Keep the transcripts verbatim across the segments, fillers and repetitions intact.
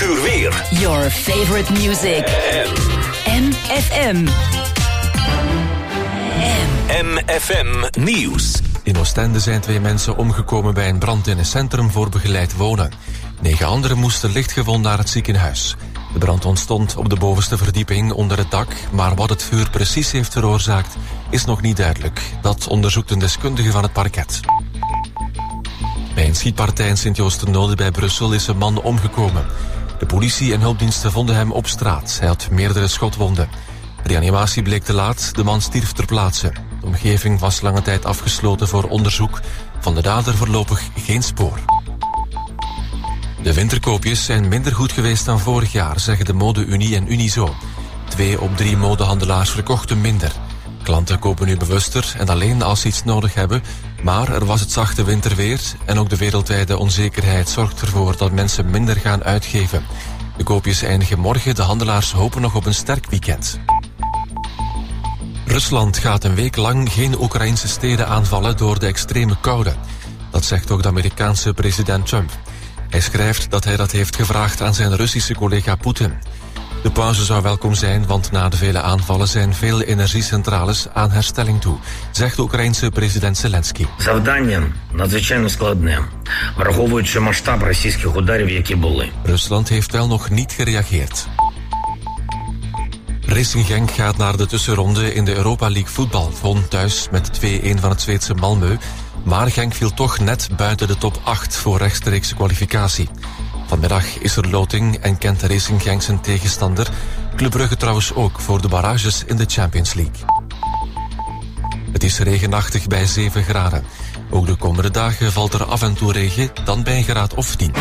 uur weer. Your favorite music. M F M. M F M Nieuws. In Oostende zijn twee mensen omgekomen bij een brand in een centrum voor begeleid wonen. Negen anderen moesten lichtgewond naar het ziekenhuis. De brand ontstond op de bovenste verdieping onder het dak, maar wat het vuur precies heeft veroorzaakt is nog niet duidelijk. Dat onderzoekt een deskundige van het parket. Bij een schietpartij in Sint-Joost-ten-Noode bij Brussel is een man omgekomen. De politie en hulpdiensten vonden hem op straat. Hij had meerdere schotwonden. Reanimatie bleek te laat, de man stierf ter plaatse. De omgeving was lange tijd afgesloten voor onderzoek. Van de dader voorlopig geen spoor. De winterkoopjes zijn minder goed geweest dan vorig jaar, zeggen de Mode-Unie en Unizo. Twee op drie modehandelaars verkochten minder. Klanten kopen nu bewuster en alleen als ze iets nodig hebben. Maar er was het zachte winterweer en ook de wereldwijde onzekerheid zorgt ervoor dat mensen minder gaan uitgeven. De koopjes eindigen morgen, de handelaars hopen nog op een sterk weekend. Rusland gaat een week lang geen Oekraïnse steden aanvallen door de extreme koude. Dat zegt ook de Amerikaanse president Trump. Hij schrijft dat hij dat heeft gevraagd aan zijn Russische collega Poetin. De pauze zou welkom zijn, want na de vele aanvallen zijn veel energiecentrales aan herstelling toe, zegt de Oekraïense president Zelensky. Завдання надзвичайно складне, враховуючи масштаб російських ударів, які були. Rusland heeft wel nog niet gereageerd. Racing Genk gaat naar de tussenronde in de Europa League voetbal. Won thuis met twee-een van het Zweedse Malmö. Maar Genk viel toch net buiten de top acht voor rechtstreekse kwalificatie. Vanmiddag is er loting en kent Racing Genk zijn tegenstander. Club Brugge trouwens ook voor de barrages in de Champions League. Het is regenachtig bij zeven graden. Ook de komende dagen valt er af en toe regen, dan bij een graad of tien.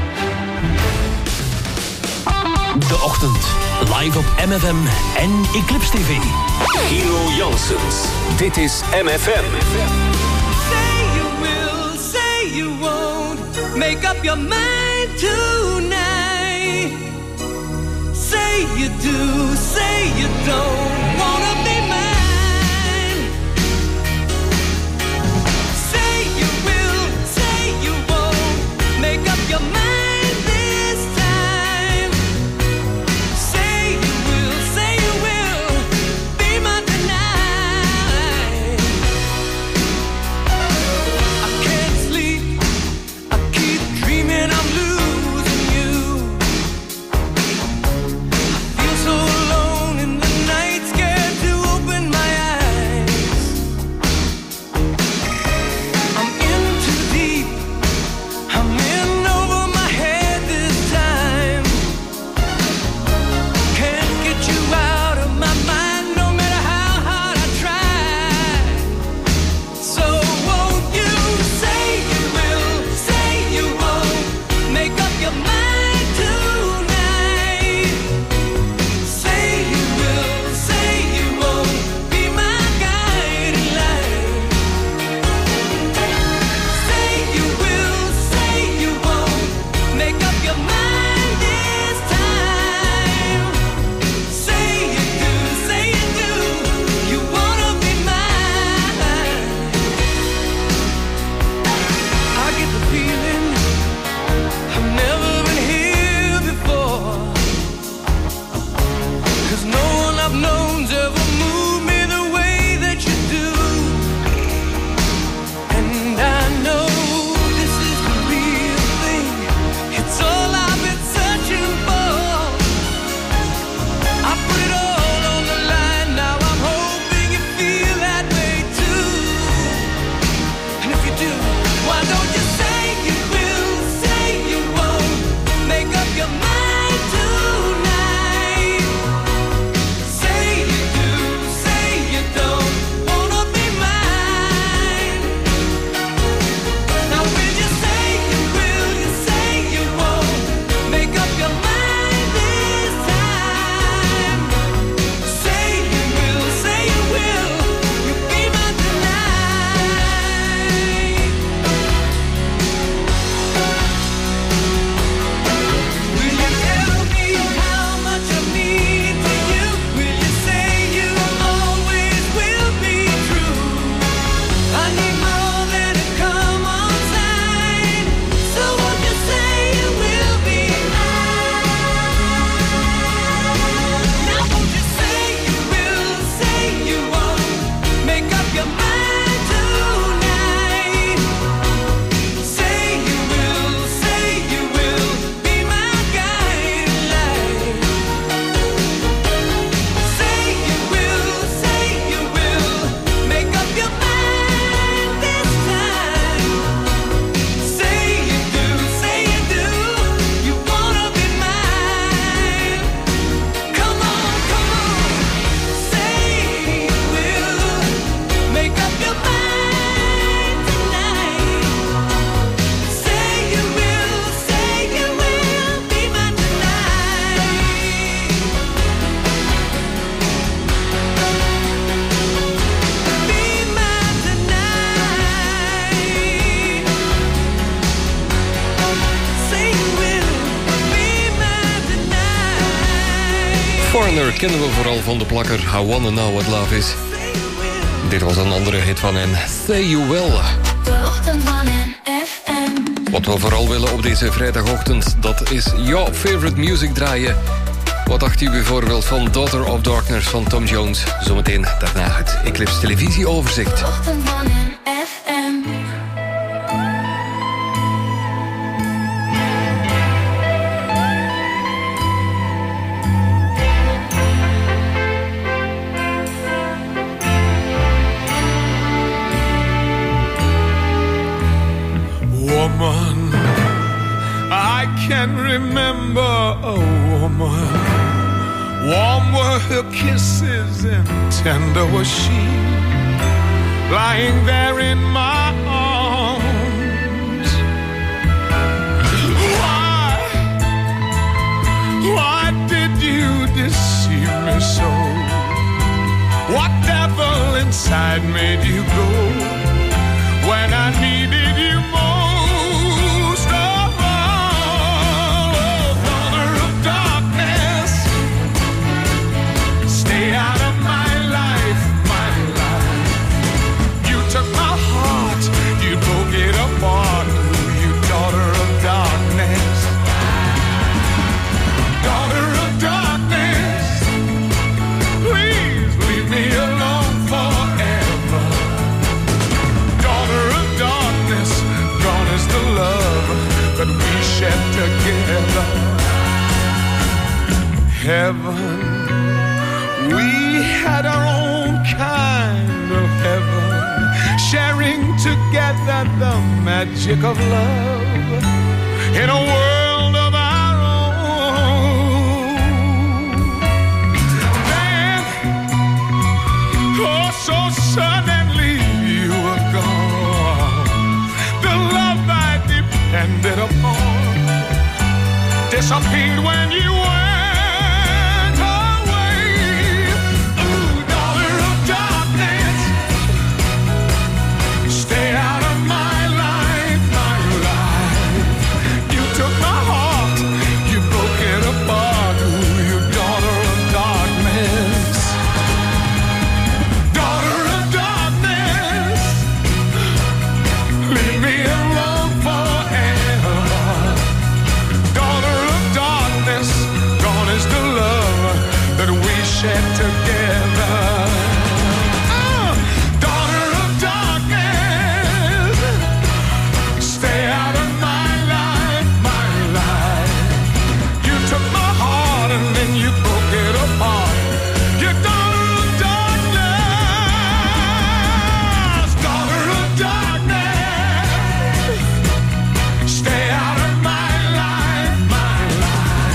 De ochtend, live op M F M en Eclipse T V. Hero Janssens. Dit is M F M. Say you will, say you won't. Make up your mind tonight. Say you do, say you don't wanna be mine. Say you will, say you won't. Make up your mind. Scared Foreigner kennen we vooral van de plakker I Wanna Know What Love Is. Dit was een andere hit van hen, Say You Will. Wat we vooral willen op deze vrijdagochtend, dat is jouw favorite music draaien. Wat dacht u bijvoorbeeld van Daughter of Darkness van Tom Jones? Zometeen daarna het Eclipse televisieoverzicht. Woman, I can remember a woman. Warm were her kisses and tender was she, lying there in my arms. Why, why did you deceive me so? What devil inside made you go when I needed you most? Together, heaven, we had our own kind of heaven, sharing together the magic of love in a world of our own. Then, oh, so suddenly you were gone. The love I depended upon disappeared when you went away. Ooh, daughter of darkness, stay out of my life, my life. You took my heart, you broke it apart. Ooh, you daughter of darkness, daughter of darkness, leave me alone forever. Gone is the love that we shared together. Oh, daughter of darkness, stay out of my life, my life. You took my heart and then you broke it apart. You daughter of darkness, daughter of darkness, stay out of my life, my life.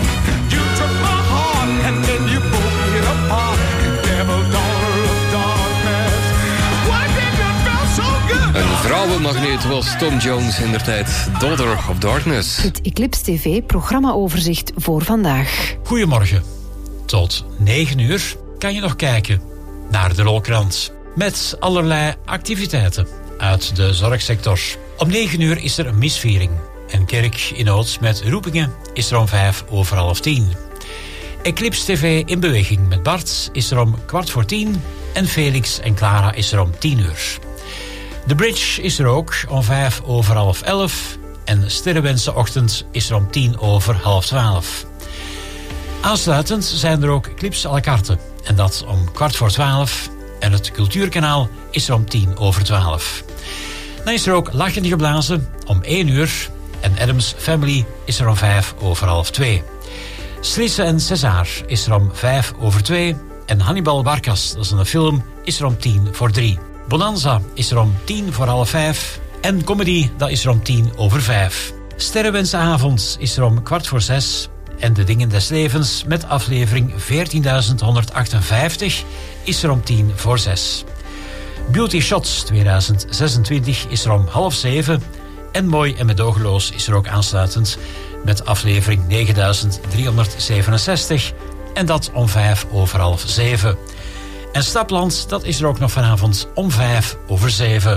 And then you broke it apart, you devil, daughter of darkness. Why did you feel so good? Een vrouwenmagneet was Tom Jones in der tijd, Daughter of Darkness. Het Eclipse T V-programma-overzicht voor vandaag. Goedemorgen. Tot negen uur kan je nog kijken naar de Rolkrant. Met allerlei activiteiten uit de zorgsector. Om negen uur is er een misviering. Een kerk in Oods met roepingen is er om vijf over half tien. Eclipse T V in beweging met Bart is er om kwart voor tien en Felix en Clara is er om tien uur. De Bridge is er ook om vijf over half elf en Sterrenwensenochtend is er om tien over half twaalf. Aansluitend zijn er ook Eclipse à la carte en dat om kwart voor twaalf en het Cultuurkanaal is er om tien over twaalf. Dan is er ook Lachende Geblazen om één uur en Adams Family is er om vijf over half twee. Slisse en César is er om vijf over twee. En Hannibal Barcas, dat is een film, is er om tien voor drie. Bonanza is er om tien voor half vijf. En Comedy, dat is er om tien over vijf. Sterrenwensenavond is er om kwart voor zes. En De Dingen des Levens met aflevering veertienduizend honderdachtenvijftig is er om tien voor zes. Beauty Shots tweeduizend zesentwintig is er om half zeven. En Mooi en Medogeloos is er ook aansluitend met aflevering negenduizend driehonderdzevenenzestig en dat om vijf over half zeven. En Stapland, dat is er ook nog vanavond om vijf over zeven.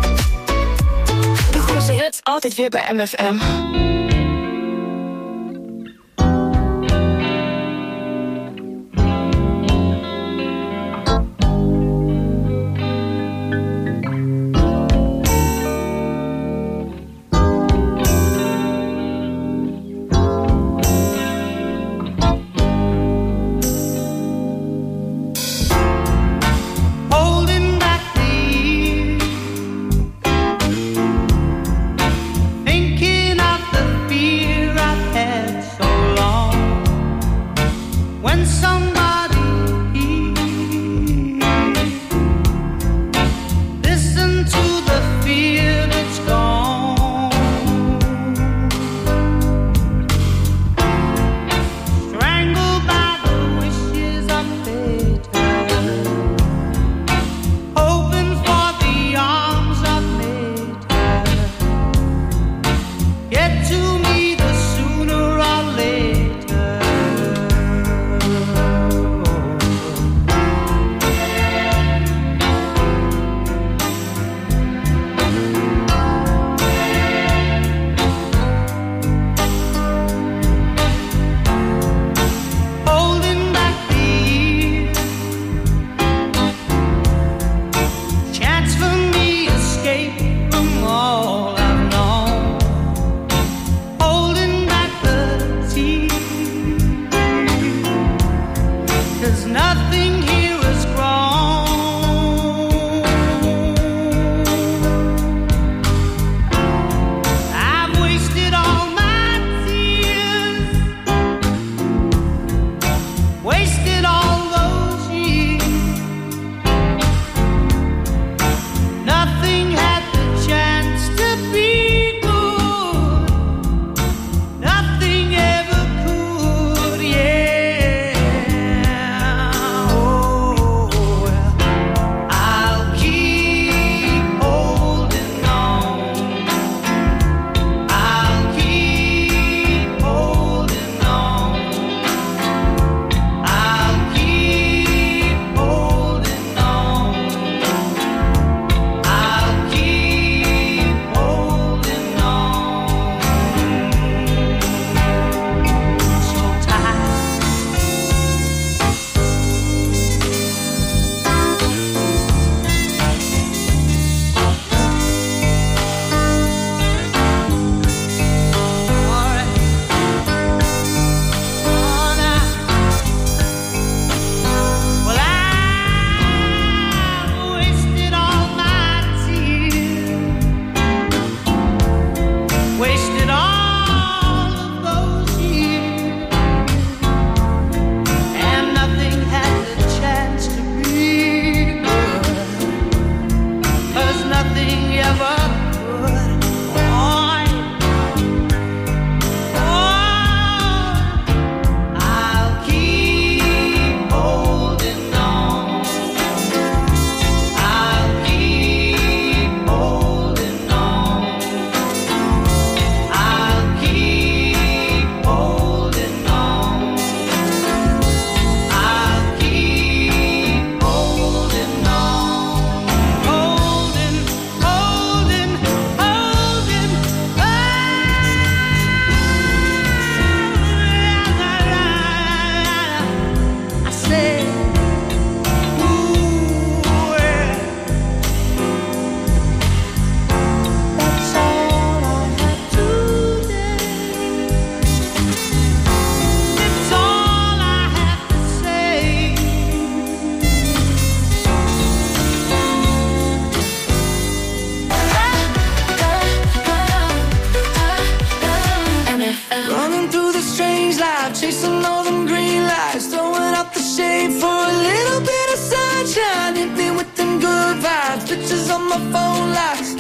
De grootste hits altijd weer bij M F M.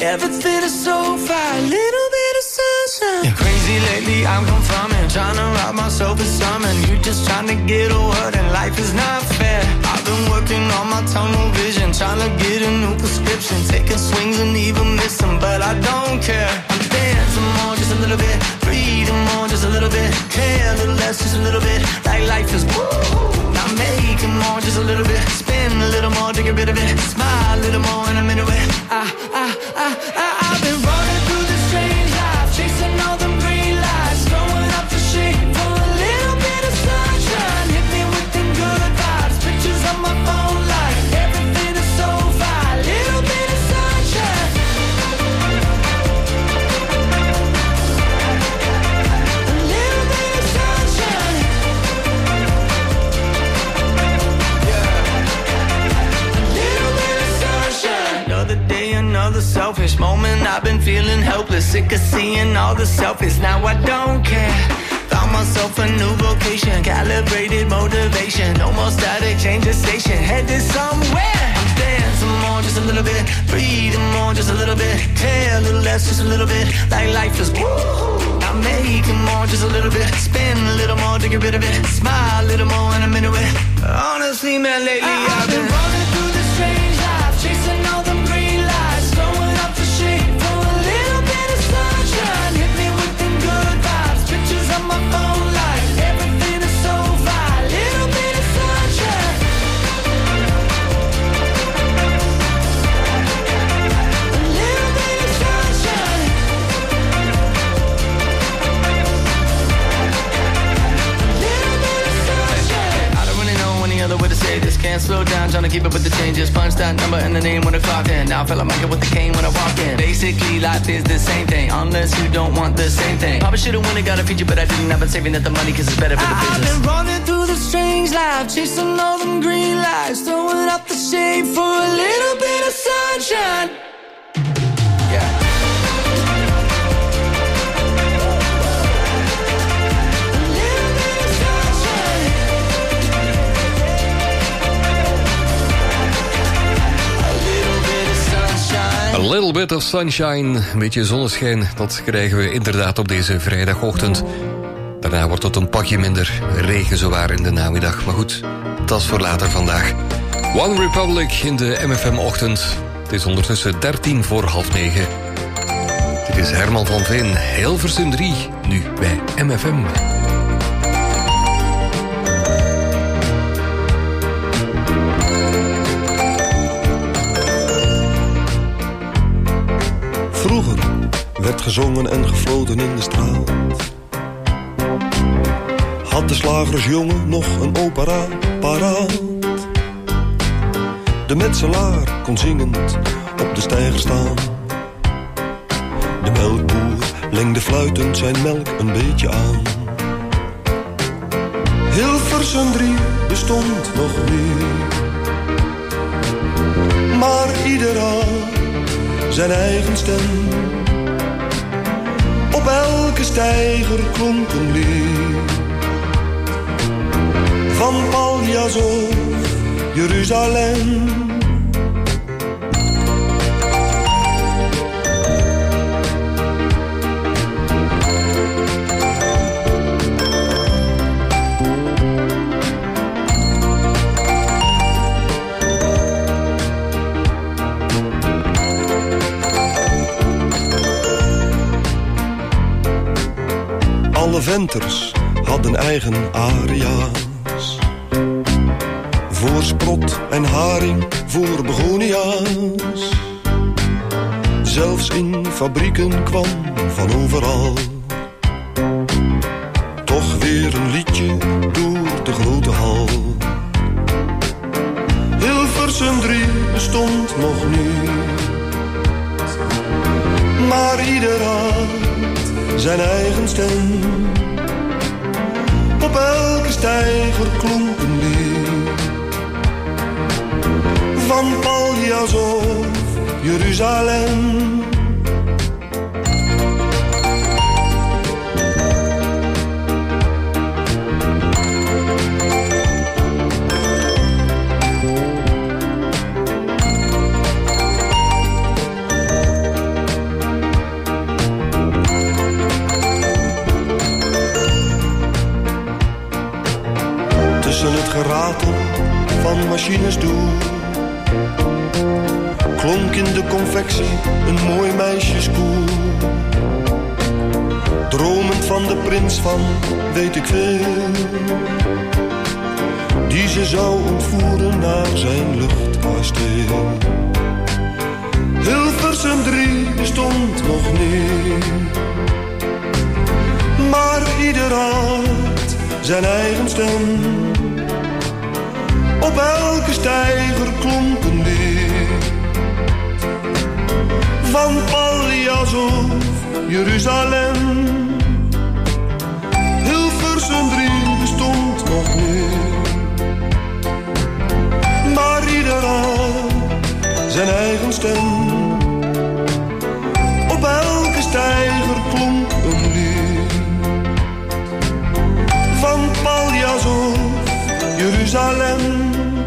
Everything is so fine, little bit of sunshine. Yeah, crazy lately, I'm confirming, trying to rob myself of something. You just trying to get a word and life is not fair. I've been working on my tunnel vision, trying to get a new prescription, taking swings and even missing, but I don't care. I'm dancing more, just a little bit, breathing more, just a little bit, care a little less, just a little bit, like life is woo. I'm making more, just a little bit, spin a little more to get rid of it, smile a little more and I'm into it. I, I, I, I, I've been running through this strange life, chasing all them green lights, throwing up the shade for a little bit of sunshine. Hit me with them good vibes, pictures on my phone like everything is so fine, little bit of sunshine. A little bit of sunshine. Another day, another selfish moment. I've been feeling helpless, sick of seeing all the selfies. Now I don't care. Found myself a new vocation, calibrated motivation. No more static, change the station, headed somewhere. I'm dancing more, just a little bit, breathing more, just a little bit, care a little less, just a little bit, like life is woo. I'm making more, just a little bit, spin a little more to get rid of it, smile a little more and I'm into it. Honestly, man, lately I, I've been running through this strange life, chasing all them green lights, throwing up the shade for a little bit of sunshine. Hit me with them good vibes, pictures on my phone like everything is so fine, little bit of sunshine. A little bit of sunshine. A little bit of sunshine. I don't really know any other way to say this. Can't slow down, trying to keep up with the changes. Punch that number and the name when I clock in. Now I feel like Michael with the cane when I walk in. Basically, life is the same thing, unless you don't want the same thing. Probably should've won it, got a feature, but I didn't. I've been saving up the money cause it's better for the business. I've been running through the strange life, chasing all them green lights, throwing up the shade for a little bit of sunshine. Yeah. A little bit of sunshine, een beetje zonneschijn, dat krijgen we inderdaad op deze vrijdagochtend. Daarna wordt het een pakje minder, regen zowaar in de namiddag. Maar goed, dat is voor later vandaag. One Republic in de M F M-ochtend. Het is ondertussen dertien voor half negen. Dit is Herman van Veen, Hilversum drie, nu bij M F M. Vroeger werd gezongen en gefloten in de straat. Had de slagersjongen nog een opera paraat. De metselaar kon zingend op de steiger staan. De melkboer lengde fluitend zijn melk een beetje aan. Hilversum drie bestond nog niet, maar ieder had zijn eigen stem. Op elke steiger klonk een lied van Paljas of Jeruzalem. Alle venters hadden eigen aria's. Voor sprot en haring, voor begonia's. Zelfs in fabrieken kwam van overal toch weer een liedje door de grote hal. Hilversum drie bestond nog niet, maar ieder had zijn eigen stem. Op elke steiger klonk een lied van Paljas of Jeruzalem. geratel van machines door. Klonk in de confectie een mooi meisjeskoor. Dromend van de prins van weet ik veel, die ze zou ontvoeren naar zijn luchtkasteel. Hilversum drie bestond nog niet, maar ieder had zijn eigen stem. Op elke steiger klonk een lied, van Paljas of Jeruzalem. Hilversum drie bestond nog niet, maar ieder had zijn eigen stem. Op elke steiger klonk een lied, van Paljas of Jeruzalem.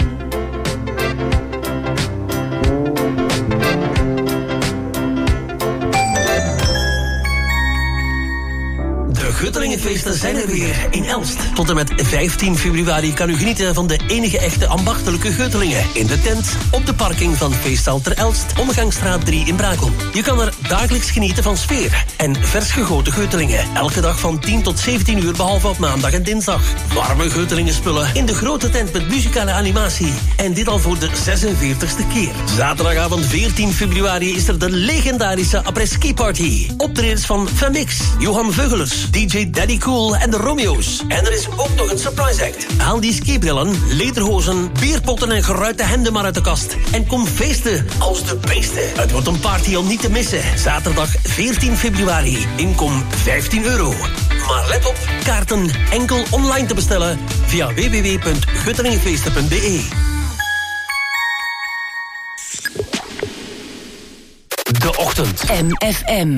Guttelingenfeesten zijn er weer in Elst. Tot en met vijftien februari kan u genieten van de enige echte ambachtelijke Guttelingen. In de tent, op de parking van Feestzaal ter Elst, Omgangsstraat drie in Brakel. Je kan er dagelijks genieten van sfeer en vers gegoten Guttelingen. Elke dag van tien tot zeventien uur, behalve op maandag en dinsdag. Warme Guttelingenspullen in de grote tent met muzikale animatie. En dit al voor de zesenveertigste keer. Zaterdagavond veertien februari is er de legendarische après-ski party. Optredens van Famix, Johan Veugelers, D J Daddy Cool en de Romeo's. En er is ook nog een surprise act. Haal die skibrillen, lederhozen, bierpotten en geruite hemden maar uit de kast. En kom feesten als de beesten. Het wordt een party om niet te missen. Zaterdag veertien februari. Inkom vijftien euro. Maar let op, kaarten enkel online te bestellen via w w w punt guttelingenfeesten punt b e. De Ochtend. M F M.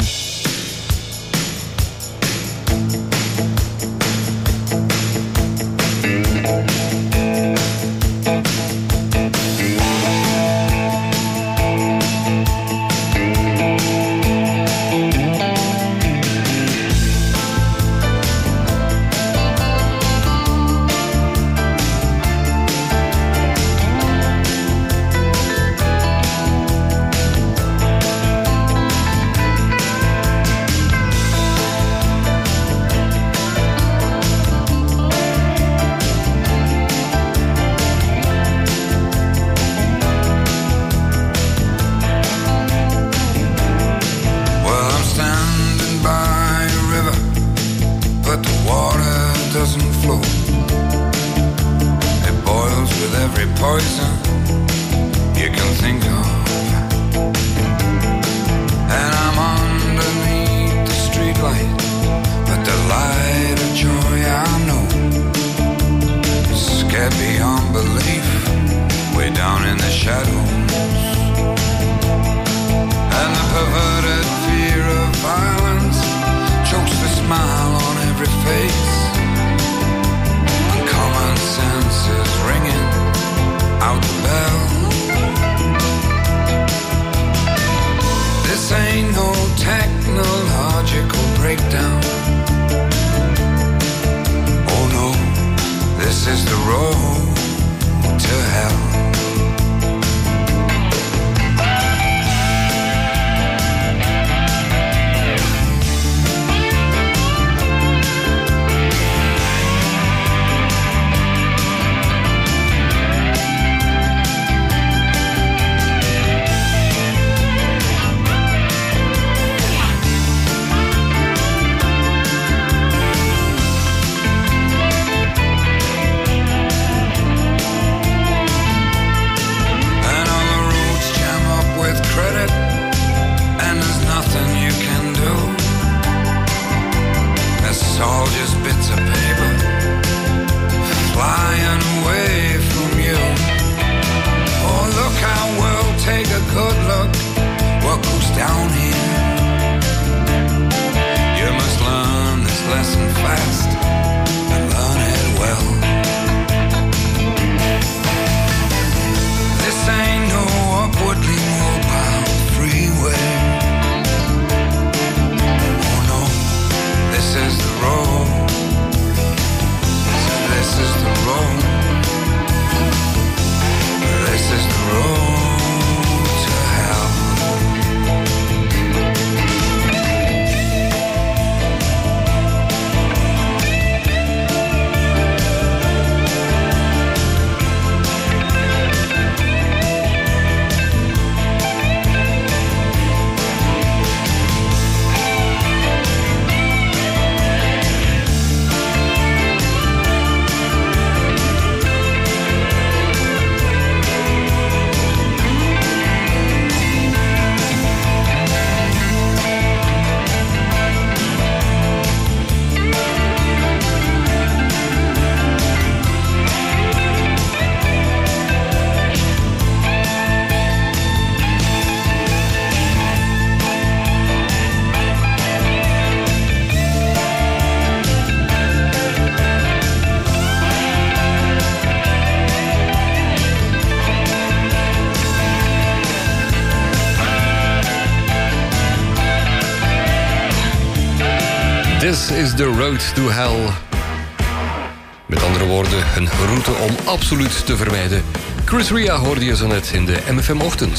This is the road to hell. Met andere woorden, een route om absoluut te vermijden. Chris Ria hoorde je zo net in de M F M Ochtend.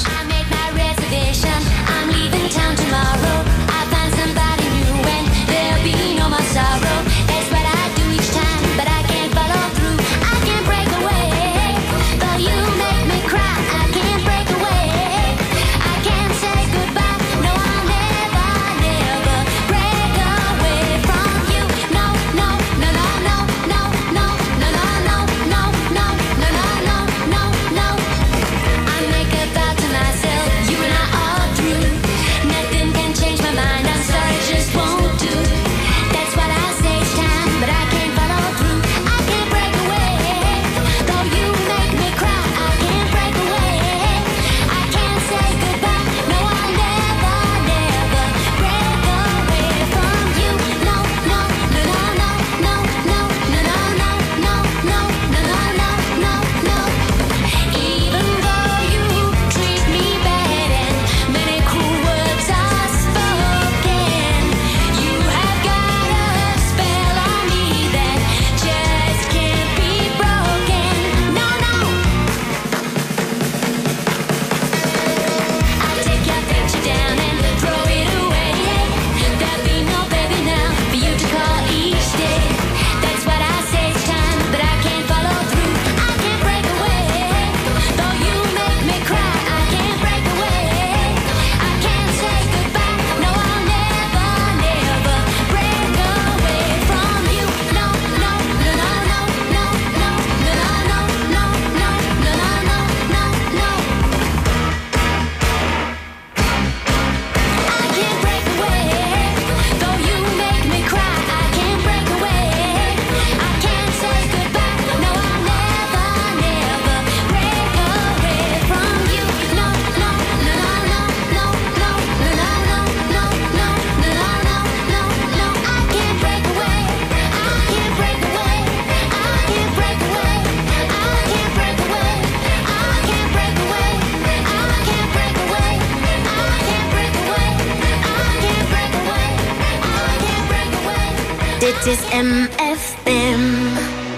Dit is M F M,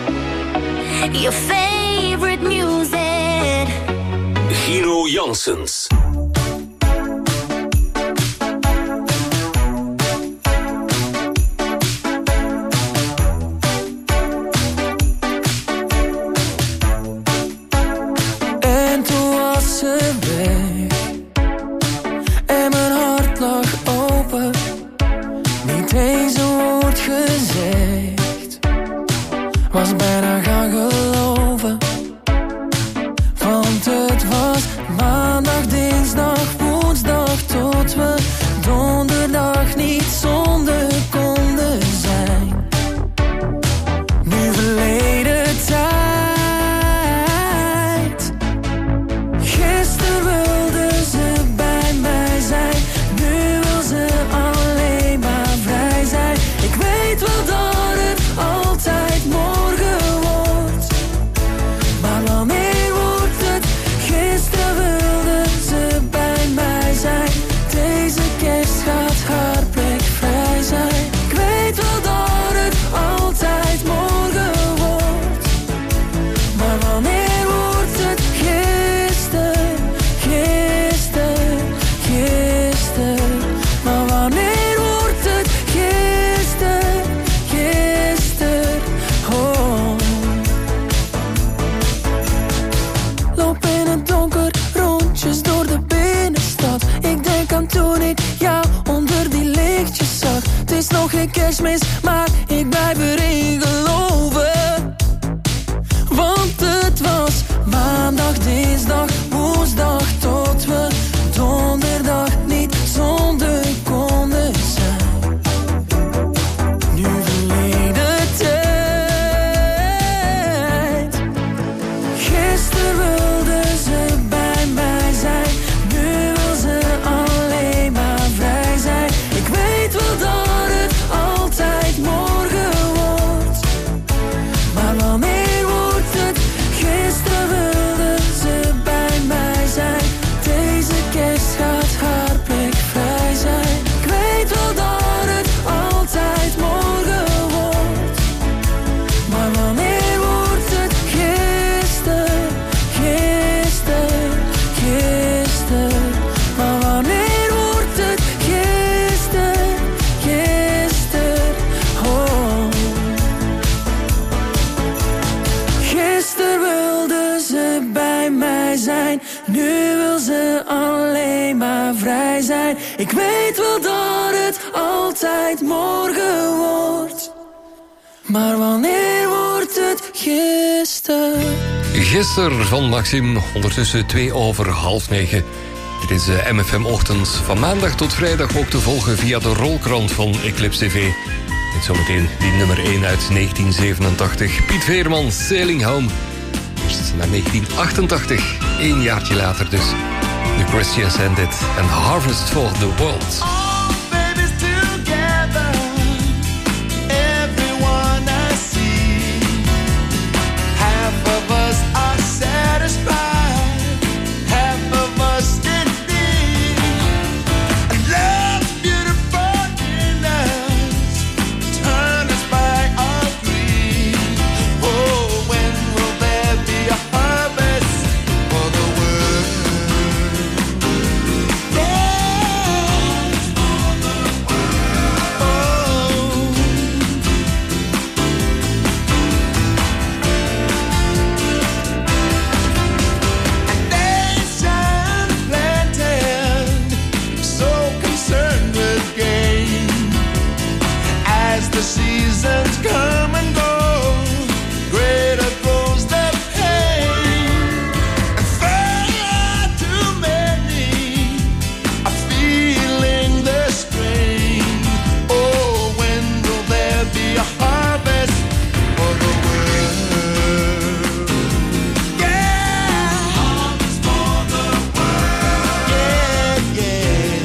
your favorite music. Gino Janssens. En toen was ze weg en mijn hart lag open. Niet eens een woord gezegd, was bijna gaan geloven. Want het was maandag, dinsdag, woensdag, tot we donderdag niet zonder konden zijn. Nu verleden tijd. Gisteren wilde ze bij mij zijn, nu wil ze alleen maar vrij zijn. Ik weet wel dat het altijd morgen wordt, maar wanneer wordt het? Gisteren wilde ze bij mij zijn, deze kerst gaat haar plek vrij zijn. Ik weet wel dat het altijd morgen wordt, maar wanneer wordt het? Gisteren, gisteren, gisteren. Maar wanneer wordt het? Gisteren, gisteren, oh. Loop in het donker, rondjes door de binnenstad. Ik denk aan toen ik jou onder die lichtjes zag. Het is nog geen kerstmis, maar ik blijf erin geloven. Want het was maandag, dinsdag, woensdag, tot we donderdag niet zonder konden zijn. Nu verleden tijd. Gisteren wilde ze bij mij zijn, nu wil ze alleen maar vrij zijn. Ik weet wel dat het altijd morgen wij zijn. Ik weet wel dat het altijd morgen wordt. Maar wanneer wordt het gisteren? Gisteren van Maxime, ondertussen twee over half negen. Dit is de M F M Ochtend van maandag tot vrijdag ook te volgen via de rolkrant van Eclipse T V. Met zometeen die nummer één uit negentien zevenentachtig. Piet Veerman, Sailing Home. Eerst naar negentien achtentachtig, één jaartje later dus. The Christians Ended en Harvest for the World. The seasons come and go, greater grows the pain, and far too many are feeling the strain. Oh, when will there be a harvest for the world? Yeah, harvest for the world. Yeah, yeah.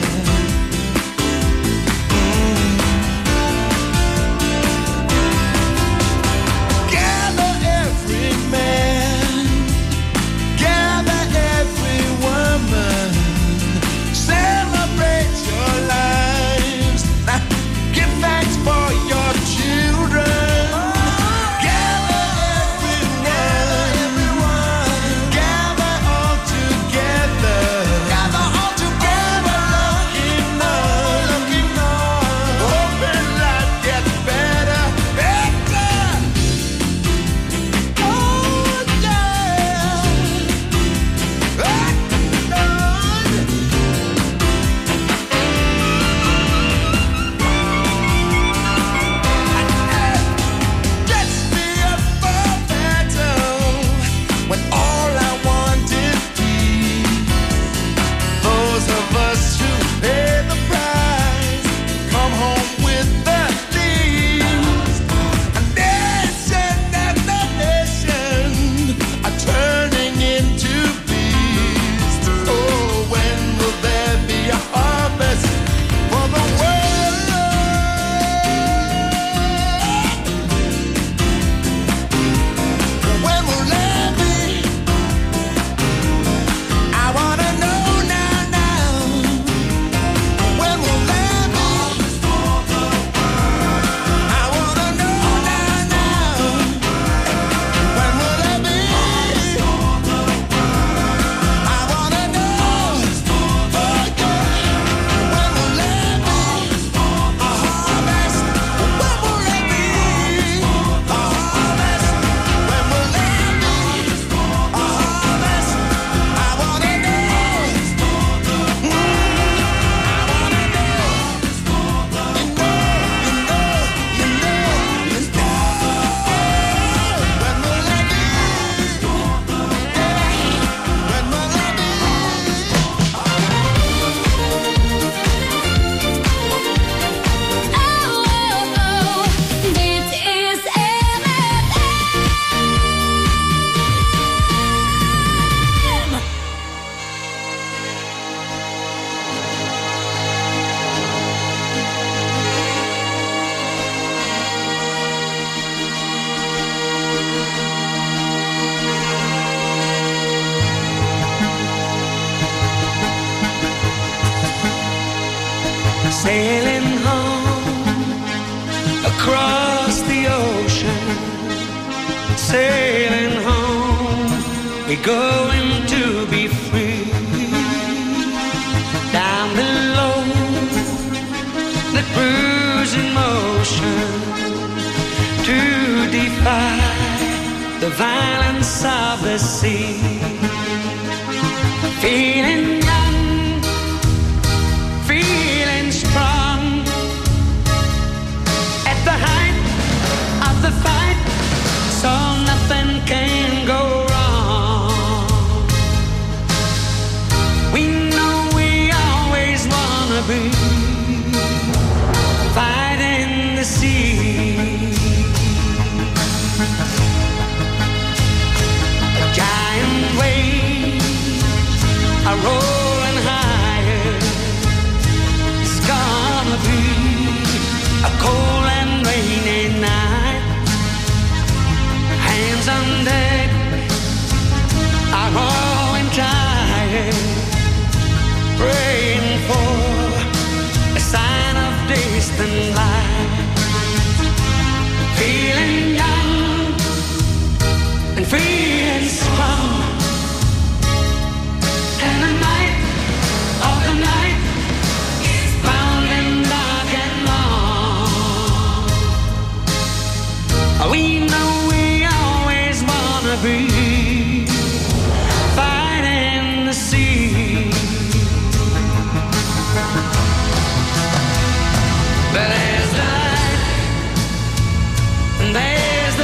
Sailing home across the ocean, sailing home, we're going to be free. Down below, the cruising motion, to defy the violence of the sea. Feeling young,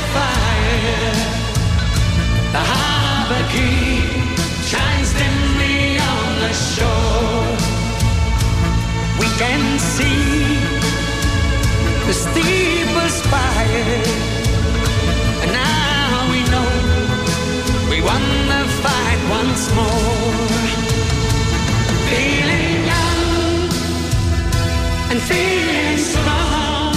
fire. The harbor key shines dimly on the shore. We can see the steeple spire, and now we know we won the fight once more. Feeling young and feeling strong,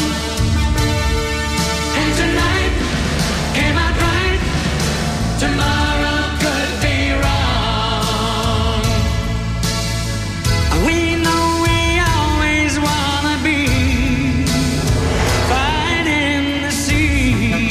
and tonight came out right. Tomorrow could be wrong. We know we always wanna be fighting the sea.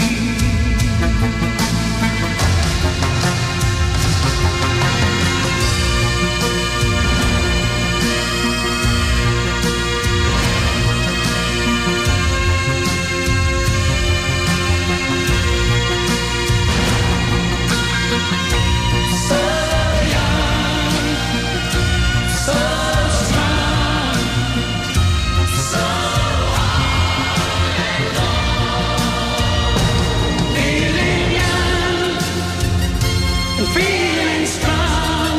Feeling strong,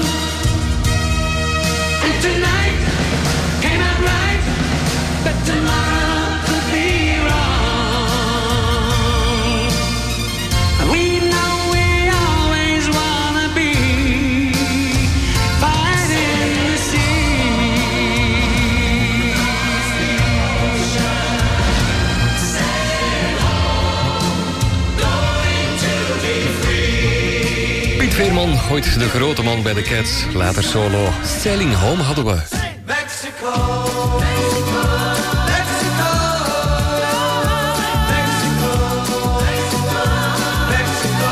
and tonight came out right, but tomorrow could be wrong. We know we always wanna be fighting the sea. Sailing home, going to be free. Piet Veerman, ooit de grote man bij de Cats, later solo. Sailing Home hadden we. Mexico, Mexico, Mexico, Mexico, Mexico, Mexico.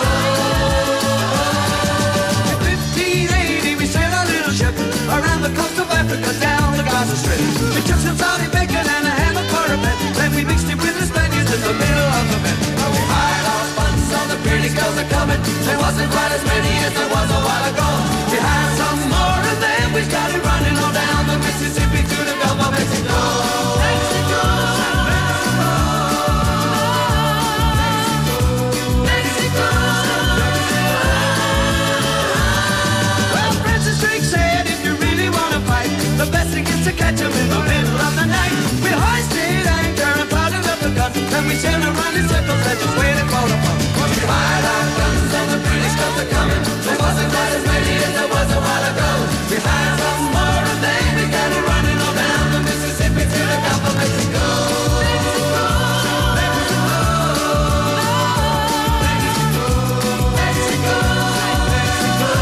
In fifteen eighty we sailed a little ship around the coast of Africa, down the Gaza Strip. We took some Saudi bacon and a ham of cornbread, then we mixed it with the Spaniards in the middle of the bed. We hired our funds, all the pretty girls are coming. There wasn't quite as many as there was a while ago. We had some more and then we started running on down the Mississippi to the Gulf of Mexico. Mexico, Mexico, Mexico, Mexico. Well, Francis Drake said if you really want to fight, the best thing is to catch 'em in the middle of the night. We hoisted anchor and powdered up the gun, then we sailed around in circles and just waited for the fun. We fired our guns and the British guns are coming. There wasn't quite as many as there was a while ago. We had some more and then we got it running on down the Mississippi to the Gulf of Mexico. Mexico, Mexico, Mexico, Mexico, Mexico.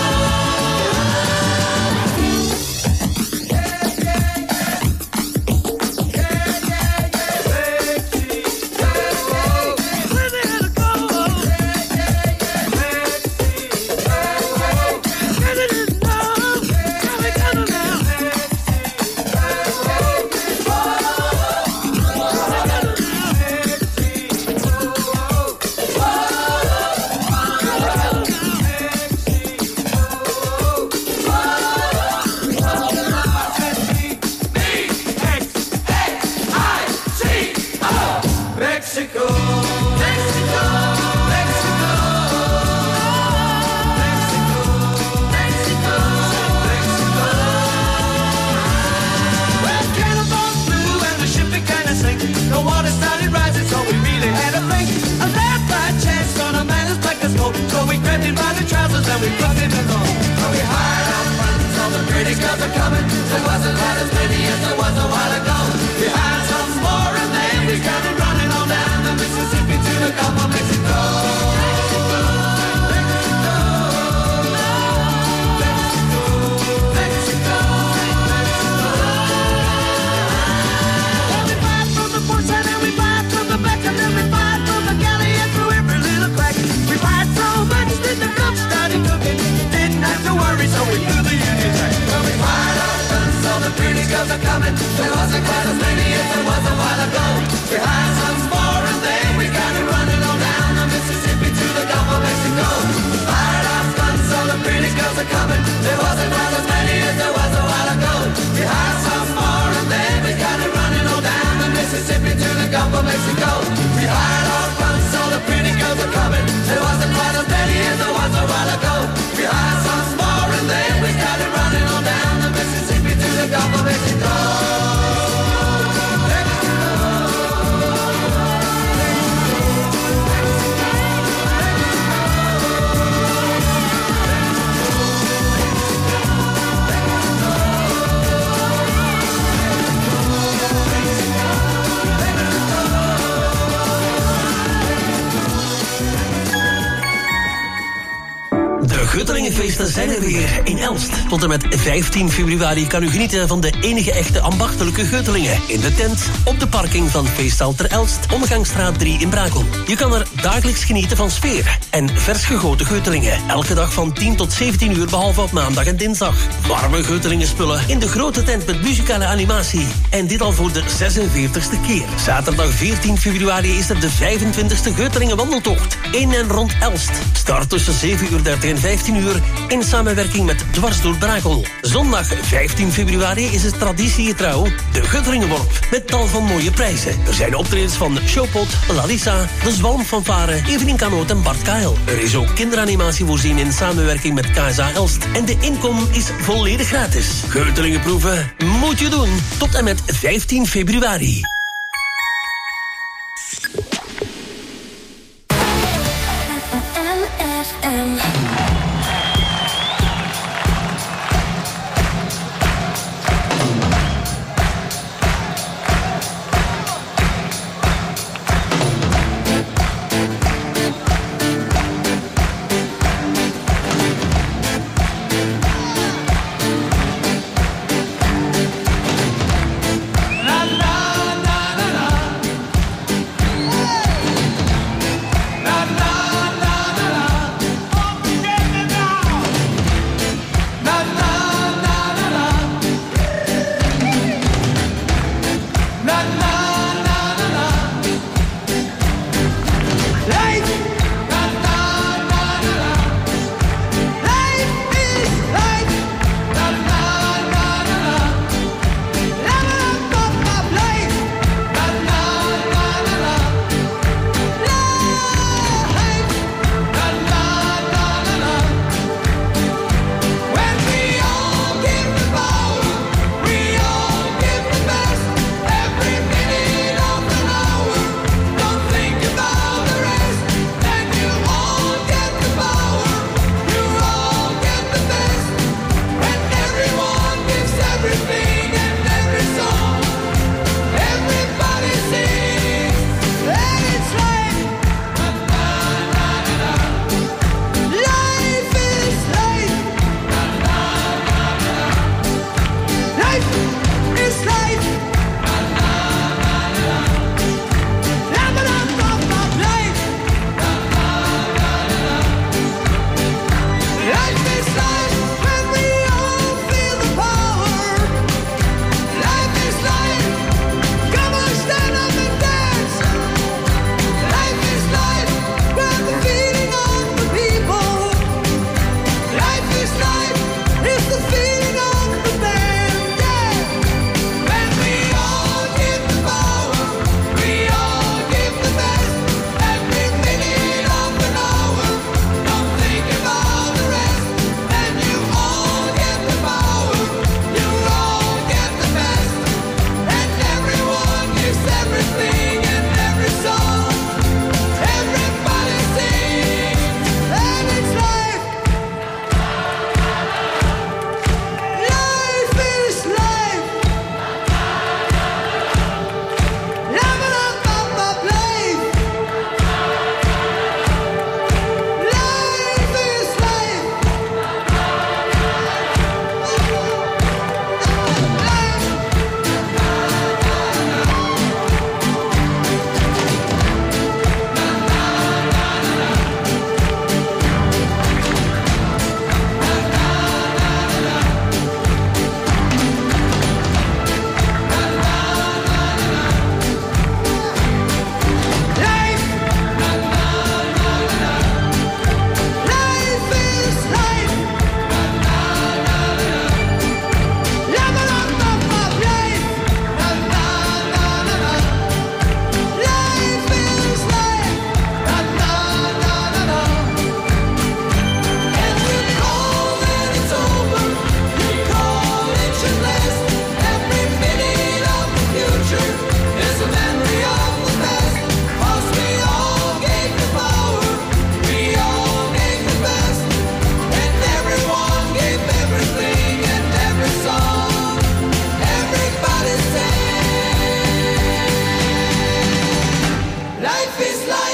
Mexico, Mexico, Mexico, Mexico, Mexico, Mexico. Well, cannonballs flew and the ship began to sink. The water started rising, so we really had to think. A left by chance on a man as black as gold. So we grabbed him by the trousers and we plugged him along. So we hired our friends, all the British girls are coming. There wasn't quite as many as there was a while ago. We hired some more and then we started running on down the Mississippi to the Gulf of Mexico. Mexico, Mexico, Mexico, Mexico, Mexico. Well, we fired from the port side and we fired from the back and then we fired from the galley and through every little crack. We fired so much that the cook started cooking. Didn't have to worry, so we blew the Union Jack. Well, we fired our guns, all the British girls are coming. De Geutelingenfeesten zijn er weer in Elst. Tot en met vijftien februari kan u genieten van de enige echte ambachtelijke Geutelingen. In de tent, op de parking van Feesthal ter Elst, Omgangsstraat drie in Brakel. Je kan er dagelijks genieten van sfeer en vers gegoten Geutelingen. Elke dag van tien tot zeventien uur, behalve op maandag en dinsdag. Warme Geutelingenspullen in de grote tent met muzikale animatie. En dit al voor de zesenveertigste keer. Zaterdag veertien februari is er de vijfentwintigste Geutelingen wandeltocht. In en rond Elst. Start tussen zeven uur dertig en vijftien uur in samenwerking met Dwars door Brakel. Zondag vijftien februari is het traditiegetrouw de Geutelingenworp met tal van mooie prijzen. Er zijn optredens van Showpot, Larissa, de Zwalmfanfare, Evelien Kanoot en Bart Kael. Er is ook kinderanimatie voorzien in samenwerking met K S A Elst. En de inkom is volledig gratis. Geutelingen proeven moet je doen tot en met vijftien februari.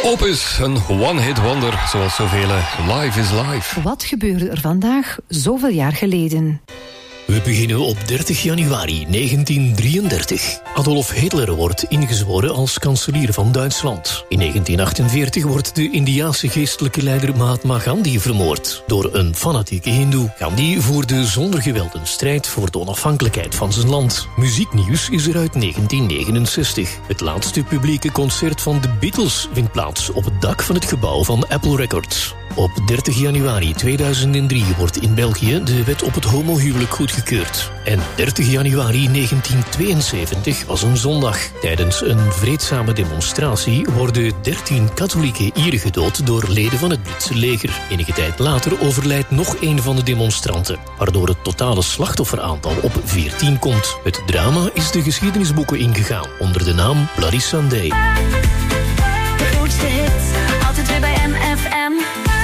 Opus, een one-hit wonder, zoals zoveel. Live is live. Wat gebeurde er vandaag zoveel jaar geleden? We beginnen op dertig januari negentien drieëndertig. Adolf Hitler wordt ingezworen als kanselier van Duitsland. In negentien achtenveertig wordt de Indiase geestelijke leider Mahatma Gandhi vermoord door een fanatieke hindoe. Gandhi voerde zonder geweld een strijd voor de onafhankelijkheid van zijn land. Muzieknieuws is er uit negentien negenenzestig. Het laatste publieke concert van de Beatles vindt plaats op het dak van het gebouw van Apple Records. Op dertig januari tweeduizend drie wordt in België de wet op het homohuwelijk goedgekeurd. En dertig januari negentien tweeënzeventig was een zondag. Tijdens een vreedzame demonstratie worden dertien katholieke Ieren gedood door leden van het Britse leger. Enige tijd later overlijdt nog een van de demonstranten, waardoor het totale slachtofferaantal op veertien komt. Het drama is de geschiedenisboeken ingegaan onder de naam Bloody Sunday. De grootste hits, altijd weer bij M F M.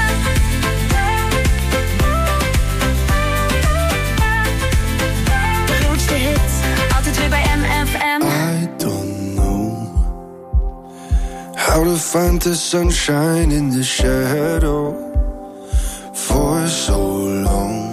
I don't know how to find the sunshine in the shadow for so long.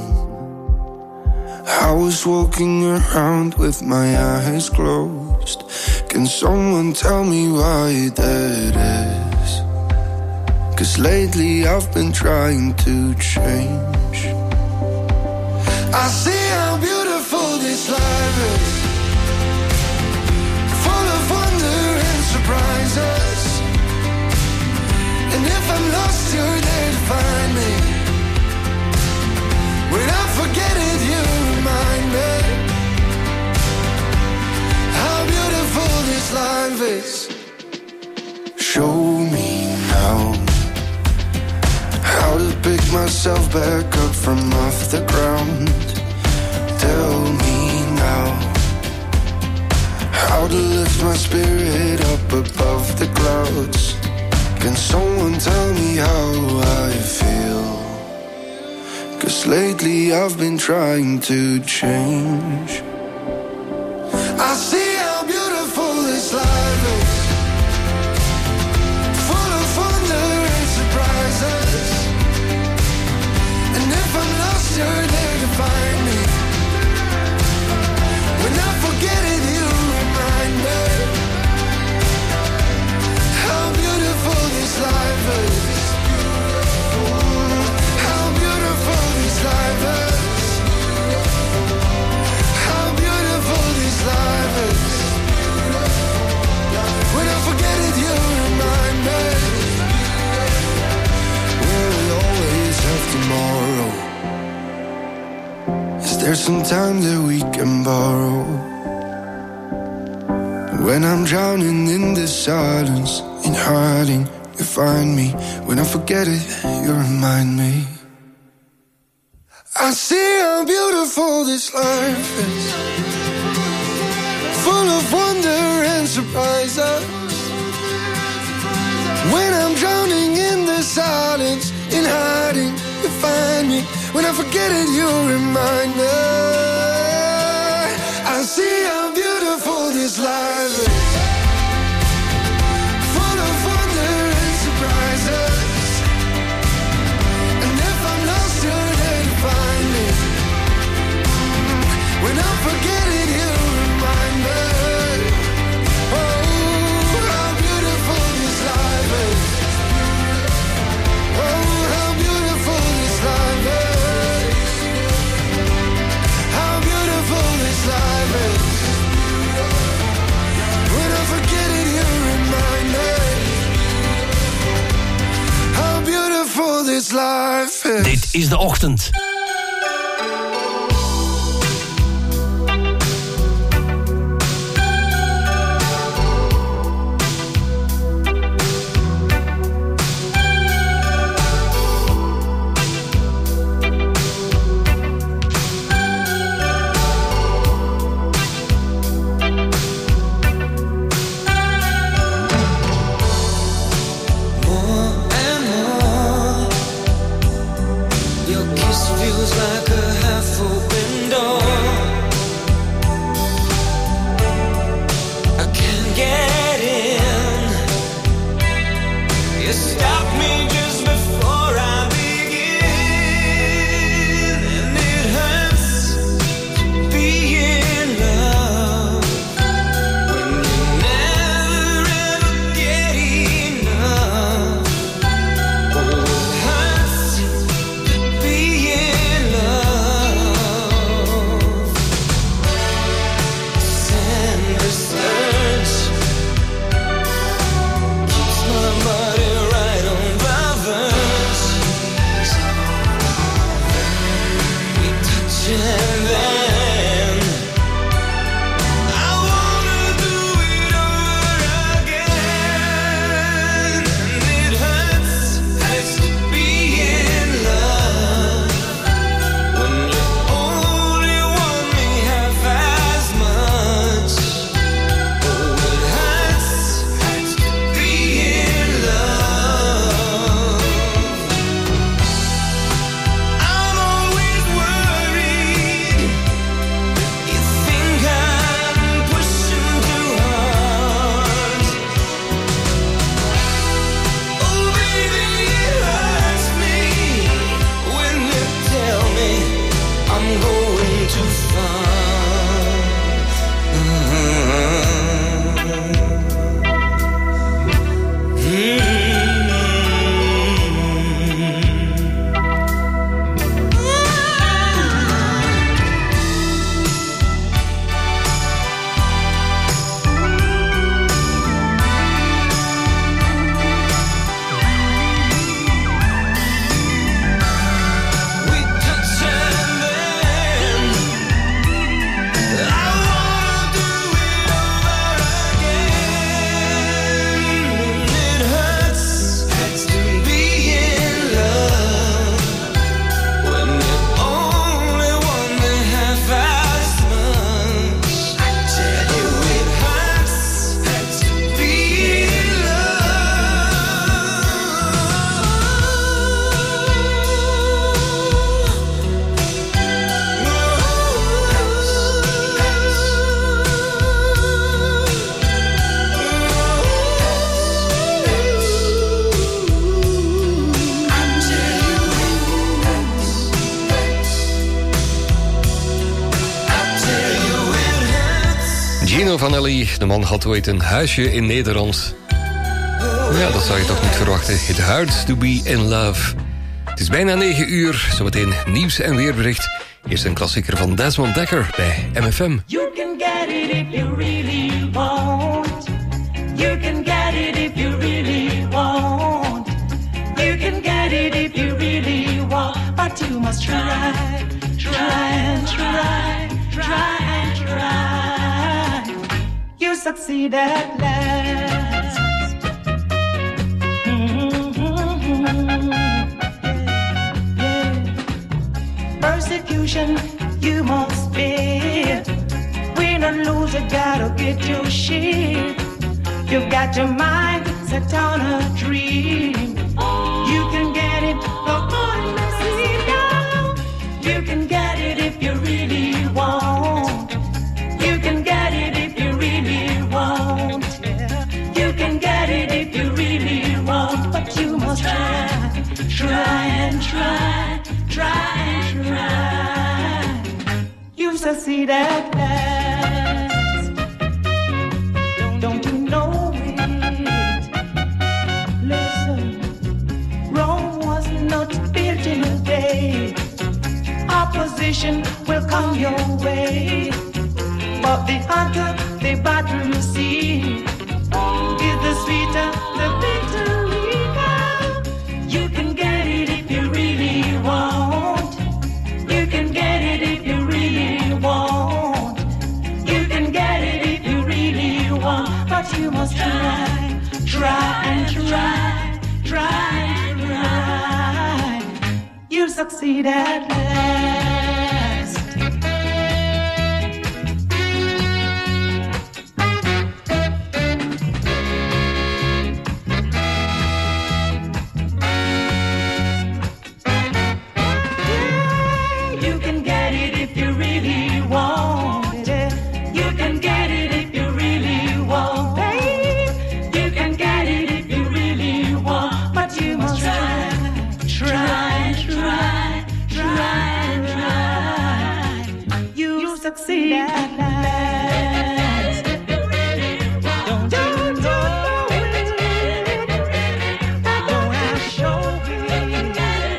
I was walking around with my eyes closed. Can someone tell me why that is? 'Cause lately I've been trying to change. I see how beautiful this life is, full of wonder and surprises. And if I'm lost, you're there to find me. When I forget it, you remind me how beautiful this life is. Show me now how to pick myself back up from off the ground. Tell me now how to lift my spirit up above the clouds. Can someone tell me how I feel? 'Cause lately I've been trying to change. I see how beautiful this life is, full of wonder and surprises. And if I'm lost, you're there to find me. When I forget it, you remind me how beautiful this life is. How beautiful this life is. How beautiful this life is. When I forget it, you remind me. We'll always have tomorrow. Is there some time that we can borrow? When I'm drowning in the silence, in hiding, you find me. When I forget it, you remind me. I see how beautiful this life is, full of wonder and surprises. When I'm drowning in the silence, in hiding, you find me. When I forget it, you remind me. I see how beautiful this life is, full of wonder and surprises. And if I'm lost, you're there to find me. When I forget it, you remind me. Oh, how beautiful this life is. Oh, how beautiful this life is. How beautiful this life is. When I forget it, you remind me how beautiful this life is. Dit is de ochtend. More and more, your kiss Stefano Vanelli. De man had ooit een huisje in Nederland. Ja, dat zou je toch niet verwachten. It hurts to be in love. Het is bijna negen uur. Zometeen nieuws en weerbericht. Eerst een klassieker van Desmond Dekker bij M F M. You can get it if you really want. You can get it if you really want. You can get it if you really want. But you must try, try and try, try and try. You succeed at last. Mm-hmm. Yeah. Persecution you must bear. Win or lose, you gotta get your share. You've got your mind set on a dream. You can get it, no one may see now. You can get it if you really want. You can get it if you really want. You can get it if you really want. But you must try, try and try, try and try. You succeed at last. Don't, don't you know it? Listen, Rome was not built in a day. Opposition will come your way, but the hotter the battle you see, is the sweeter the victory now. You can get it if you really want. You can get it if you really want. You can get it if you really want. But you must try, try and try, try and try. You'll succeed at last. You can get it if you really want it. You can get it if you really want it. You can get it if you really want. But you must try, try and try, try and try. You succeed at last. Don't you know it? Don't I show it?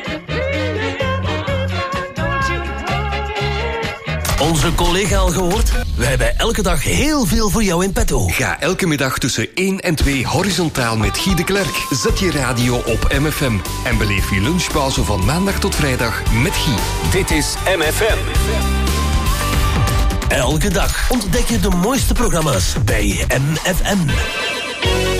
Don't you know? Onze collega al gehoord? Wij hebben elke dag heel veel voor jou in petto. Ga elke middag tussen één en twee horizontaal met Guy de Klerk. Zet je radio op M F M en beleef je lunchpauze van maandag tot vrijdag met Guy. Dit is M F M. Elke dag ontdek je de mooiste programma's bij M F M.